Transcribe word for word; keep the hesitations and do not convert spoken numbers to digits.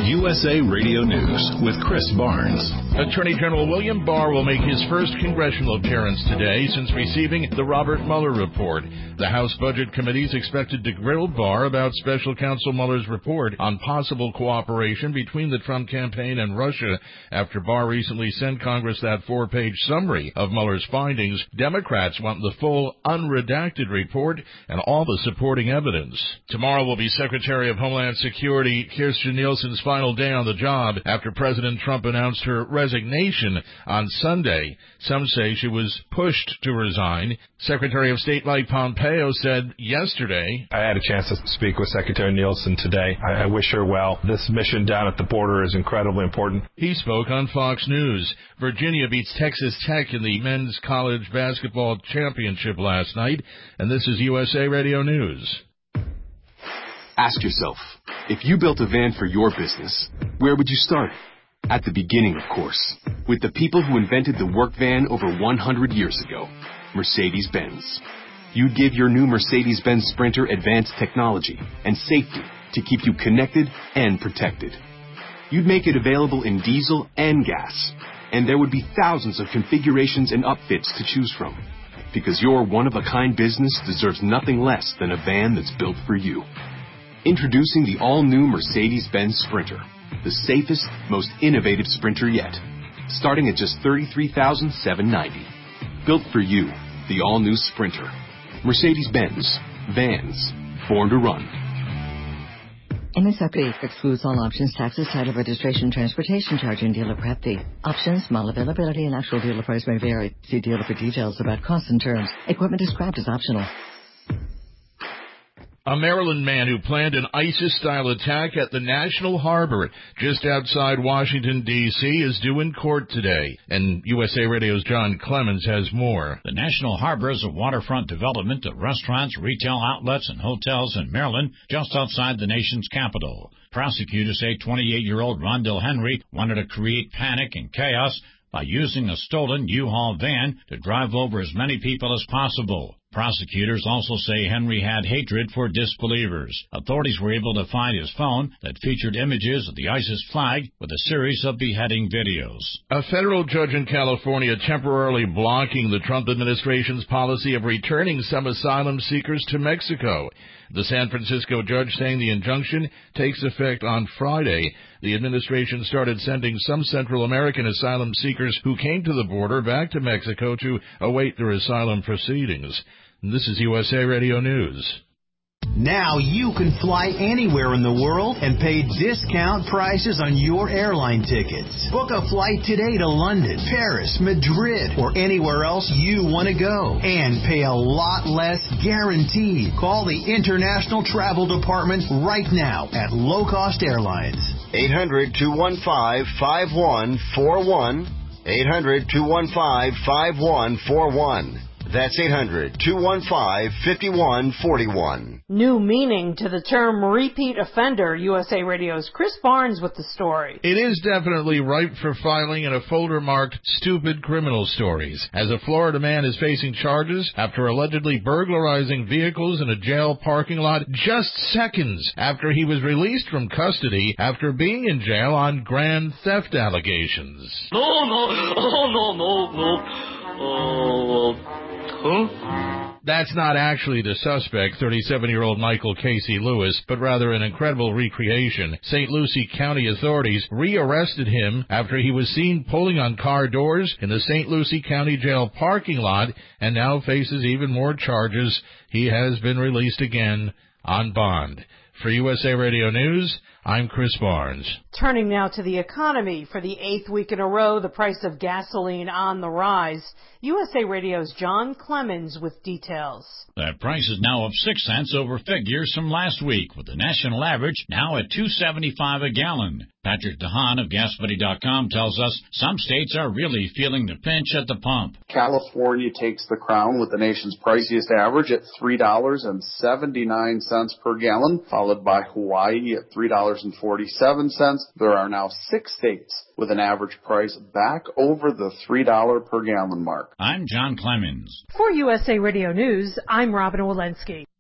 U S A Radio News with Chris Barnes. Attorney General William Barr will make his first congressional appearance today since receiving the Robert Mueller report. The House Budget Committee is expected to grill Barr about Special Counsel Mueller's report on possible cooperation between the Trump campaign and Russia. After Barr recently sent Congress that four-page summary of Mueller's findings, Democrats want the full, unredacted report and all the supporting evidence. Tomorrow will be Secretary of Homeland Security Kirstjen Nielsen's final day on the job after President Trump announced her resignation on Sunday. Some say she was pushed to resign. Secretary of State Mike Pompeo said yesterday, I had a chance to speak with Secretary Nielsen today. I, I wish her well. This mission down at the border is incredibly important. He spoke on Fox News. Virginia beats Texas Tech in the men's college basketball championship last night, and this is U S A Radio News. Ask yourself, if you built a van for your business, where would you start? At the beginning, of course, with the people who invented the work van over one hundred years ago, Mercedes-Benz. You'd give your new Mercedes-Benz Sprinter advanced technology and safety to keep you connected and protected. You'd make it available in diesel and gas, and there would be thousands of configurations and upfits to choose from. Because your one-of-a-kind business deserves nothing less than a van that's built for you. Introducing the all-new Mercedes-Benz Sprinter, the safest, most innovative Sprinter yet, starting at just thirty-three thousand seven hundred ninety dollars. Built for you, the all-new Sprinter. Mercedes-Benz. Vans. Born to run. M S R P excludes all options, taxes, title, registration, transportation charge, and dealer prep fee. Options, model availability, and actual dealer price may vary. See dealer for details about costs and terms. Equipment described as optional. A Maryland man who planned an ISIS-style attack at the National Harbor just outside Washington, D C is due in court today. And U S A Radio's John Clemens has more. The National Harbor is a waterfront development of restaurants, retail outlets, and hotels in Maryland, just outside the nation's capital. Prosecutors say twenty-eight-year-old Rondell Henry wanted to create panic and chaos by using a stolen U-Haul van to drive over as many people as possible. Prosecutors also say Henry had hatred for disbelievers. Authorities were able to find his phone that featured images of the ISIS flag with a series of beheading videos. A federal judge in California temporarily blocking the Trump administration's policy of returning some asylum seekers to Mexico. The San Francisco judge saying the injunction takes effect on Friday. The administration started sending some Central American asylum seekers who came to the border back to Mexico to await their asylum proceedings. This is U S A Radio News. Now you can fly anywhere in the world and pay discount prices on your airline tickets. Book a flight today to London, Paris, Madrid, or anywhere else you want to go. And pay a lot less guaranteed. Call the International Travel Department right now at Low Cost Airlines. eight hundred, two one five, five one four one. eight hundred, two one five, five one four one. That's eight hundred, two one five, five one four one. New meaning to the term repeat offender. U S A Radio's Chris Barnes with the story. It is definitely ripe for filing in a folder marked Stupid Criminal Stories, as a Florida man is facing charges after allegedly burglarizing vehicles in a jail parking lot just seconds after he was released from custody after being in jail on grand theft allegations. No, no, oh, no, no, no. Oh, huh? That's not actually the suspect, thirty-seven-year-old Michael Casey Lewis, but rather an incredible recreation. Saint Lucie County authorities rearrested him after he was seen pulling on car doors in the Saint Lucie County Jail parking lot and now faces even more charges. He has been released again on bond. For U S A Radio News, I'm Chris Barnes. Turning now to the economy. For the eighth week in a row, the price of gasoline on the rise. U S A Radio's John Clemens with details. That price is now up six cents over figures from last week, with the national average now at two seventy-five a gallon. Patrick DeHaan of gas buddy dot com tells us some states are really feeling the pinch at the pump. California takes the crown with the nation's priciest average at three dollars and seventy-nine cents per gallon, followed by Hawaii at three dollars and forty-seven cents. There are now six states with an average price back over the three dollars per gallon mark. I'm John Clemens. For U S A Radio News, I'm Robin Walensky.